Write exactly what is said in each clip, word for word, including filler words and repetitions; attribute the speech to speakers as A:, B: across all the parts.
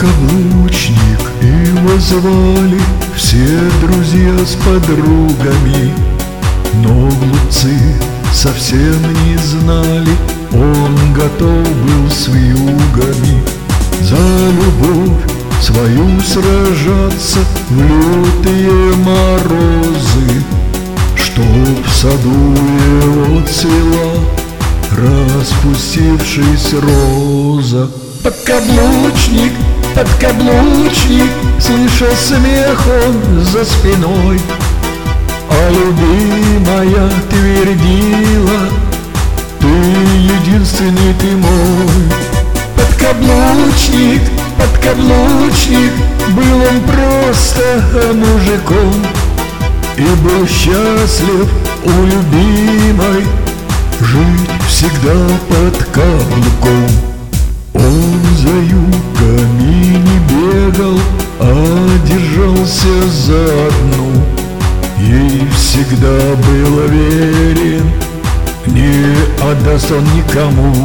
A: Подкаблучник, его звали все друзья с подругами, но глупцы совсем не знали, он готов был с вьюгами за любовь свою сражаться в лютые морозы, чтоб в саду его цвела распустившись роза. Подкаблучник, подкаблучник, слышал смех он за спиной, а любимая твердила: ты единственный, ты мой. Подкаблучник, подкаблучник, был он просто мужиком и был счастлив у любимой жить всегда под каблуком. Он за юбками не бегал, а держался за одну, ей всегда был верен, не отдаст он никому.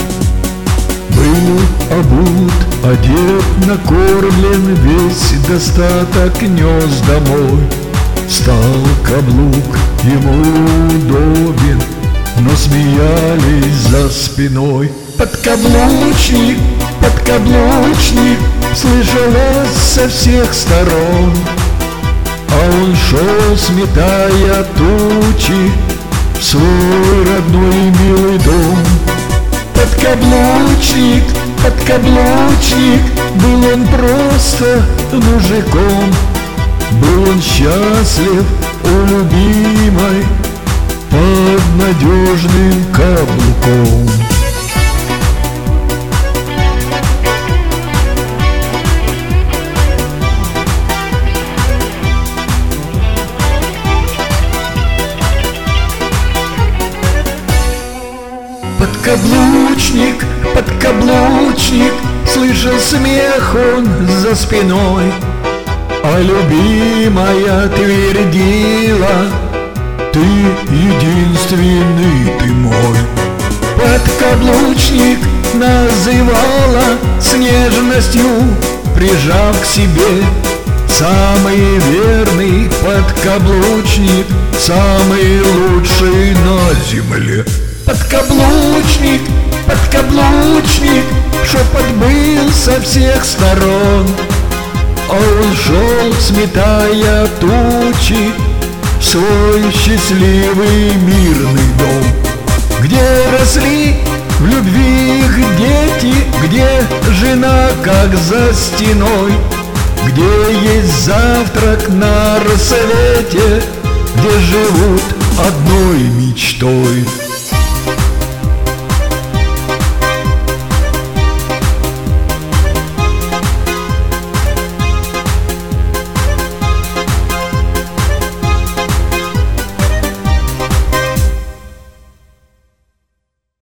A: Был обут, одет, накормлен, весь достаток нес домой. Стал каблук ему удобен, но смеялись за спиной. Подкаблучник, подкаблучник, слышалось со всех сторон, а он шел, сметая тучи, в свой родной и милый дом. Подкаблучник, подкаблучник, был он просто мужиком, был он счастлив у любимой под надежным каблуком. Подкаблучник, подкаблучник, слышал смех он за спиной, а любимая твердила: ты единственный, ты мой. Подкаблучник называла с нежностью, прижав к себе. Самый верный подкаблучник, самый лучший на земле. Подкаблучник, подкаблучник, шепот был со всех сторон, а он шел, сметая тучи, в свой счастливый мирный дом, где росли в любви их дети, где жена как за стеной, где есть завтрак на рассвете, где живут одной мечтой.